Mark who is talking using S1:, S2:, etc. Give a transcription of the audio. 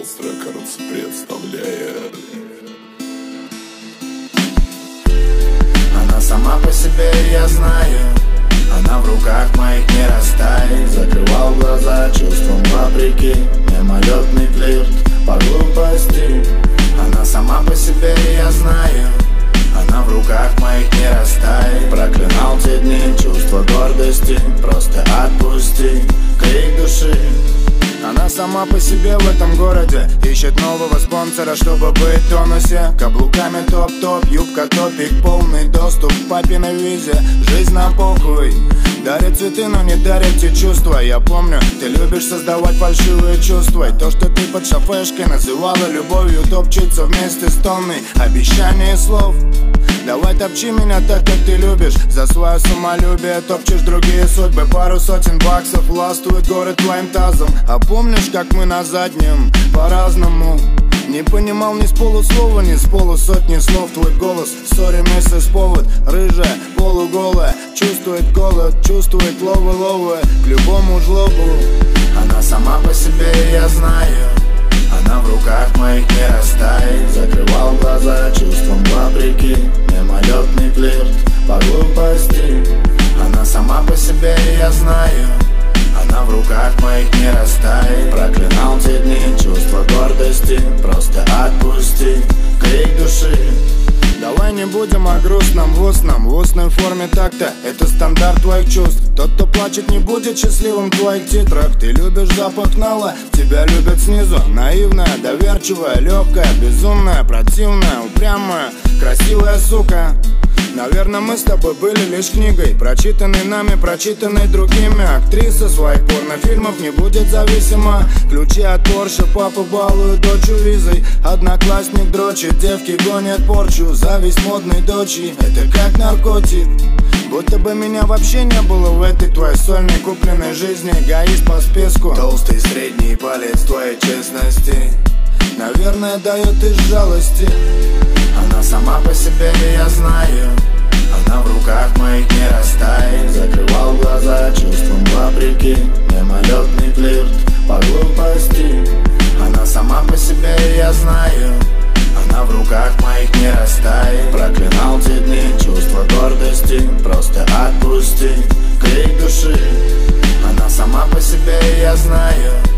S1: House Records представляет.
S2: Она сама по себе, я знаю, она в руках моих не растает. Закрывал глаза чувством вопреки, мимолетный флирт по глупости. Она сама по себе, я знаю, она в руках моих не растает. Проклинал те дни, чувство гордости, просто отпусти крик души. Она сама по себе в этом городе ищет нового спонсора, чтобы быть в тонусе. Каблуками топ-топ, юбка топик, полный доступ к папиной визе. Жизнь на похуй, дарит цветы, но не дарит те чувства. Я помню, ты любишь создавать фальшивые чувства. И то, что ты под шофешкой называла любовью, топчется вместе с тонной обещаний и слов. Давай топчи меня так, как ты любишь. За свое самолюбие топчешь другие судьбы. Пару сотен баксов властвует город твоим тазом. А помнишь, как мы на заднем по-разному? Не понимал ни с полуслова, ни с полусотни слов. Твой голос, сори, миссис повод. Рыжая, полуголая, чувствует голод, чувствует ловы к любому жлобу. Она сама по себе, я знаю, она в руках моих не растает. Закрывал глаза чувством вопреки, мимолетный флирт по глупости. Она сама по себе, я знаю, она в руках моих не растает. Проклинал те дни, чувство гордости, просто отпусти крик души. Давай не будем о грустном в устной форме так-то. Это стандарт твоих чувств. Тот, кто плачет, не будет счастливым в твоих титрах. Ты любишь запах нала, тебя любят снизу. Наивная, доверчивая, легкая, безумная, противная, упрямая, красивая сука. Наверное, мы с тобой были лишь книгой, прочитанной нами, прочитанной другими. Актриса своих порнофильмов не будет зависима. Ключи от Порше, папа балует дочь визой. Одноклассник дрочит, девки гонят порчу. Зависть модной дочи, это как наркотик. Будто бы меня вообще не было в этой твоей сольной купленной жизни. Эгоист по списку, толстый средний палец твоей честности, наверное, дает из жалости. Она сама по себе, я знаю, она в руках моих не растает. Закрывал глаза чувством вопреки, мимолетный флирт по глупости. Она сама по себе, я знаю, она в руках моих не растает. Проклинал те дни, чувство гордости, просто отпусти крик души. Она сама по себе, я знаю,